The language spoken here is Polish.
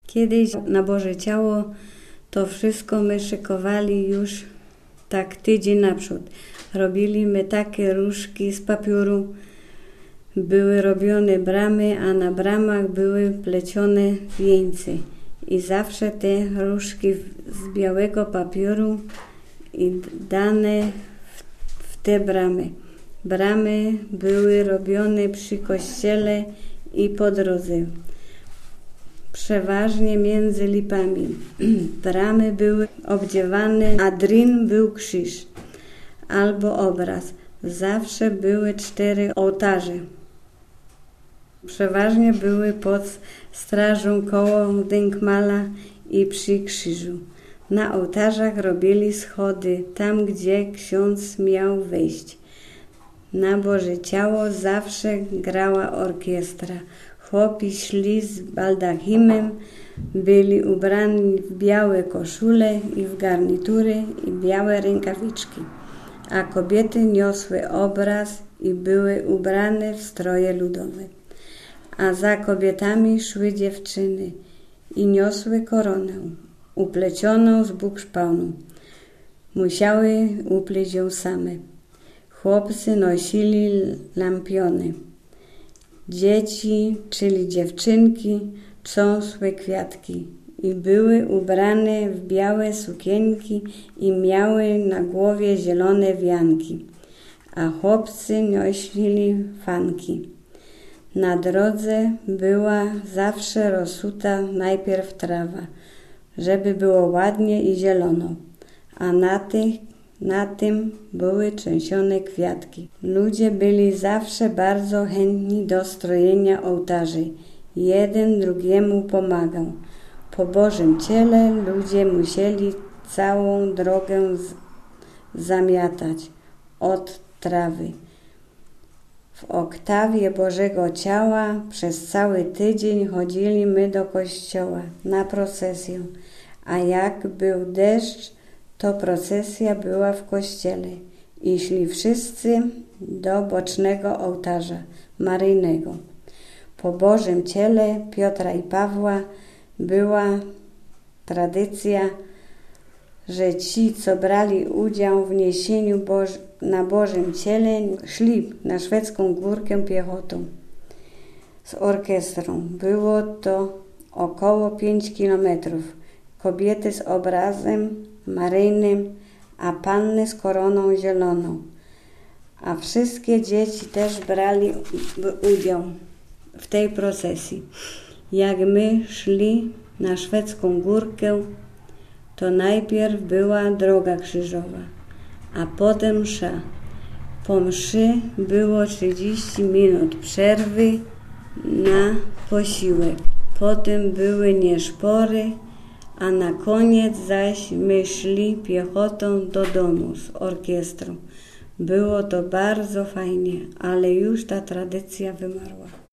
Kiedyś na Boże Ciało to wszystko my szykowali już tak tydzień naprzód. Robiliśmy takie różki z papieru. Były robione bramy, a na bramach były plecione wieńce. I zawsze te różki z białego papieru i dane w te bramy. Bramy były robione przy kościele i po drodze. Przeważnie między lipami. Bramy były obdziewane, a drin był krzyż albo obraz. Zawsze były 4 ołtarze. Przeważnie były pod strażą koło denkmala i przy krzyżu. Na ołtarzach robili schody, tam gdzie ksiądz miał wejść. Na Boże Ciało zawsze grała orkiestra. Chłopi szli z baldachimem, byli ubrani w białe koszule i w garnitury i białe rękawiczki, a kobiety niosły obraz i były ubrane w stroje ludowe. A za kobietami szły dziewczyny i niosły koronę, uplecioną z bukszpałnu. Musiały upleć ją same. Chłopcy nosili lampiony. Dzieci, czyli dziewczynki, trząsły kwiatki i były ubrane w białe sukienki i miały na głowie zielone wianki, a chłopcy nosili fanki. Na drodze była zawsze rozsuta najpierw trawa, żeby było ładnie i zielono, a na tym były trzęsione kwiatki. Ludzie byli zawsze bardzo chętni do strojenia ołtarzy. Jeden drugiemu pomagał. Po Bożym Ciele ludzie musieli całą drogę zamiatać od trawy. W oktawie Bożego Ciała przez cały tydzień chodzili my do kościoła na procesję, a jak był deszcz, to procesja była w kościele i szli wszyscy do bocznego ołtarza maryjnego. Po Bożym Ciele Piotra i Pawła była tradycja, że ci, co brali udział w niesieniu na Bożym Ciele, szli na Szwedzką Górkę piechotą z orkiestrą. Było to około 5 kilometrów. Kobiety z obrazem maryjnym, a panny z koroną zieloną. A wszystkie dzieci też brali udział w tej procesji. Jak my szli na Szwedzką Górkę, to najpierw była droga krzyżowa, a potem msza. Po mszy było 30 minut przerwy na posiłek. Potem były nieszpory, a na koniec zaś my szli piechotą do domu z orkiestrą. Było to bardzo fajnie, ale już ta tradycja wymarła.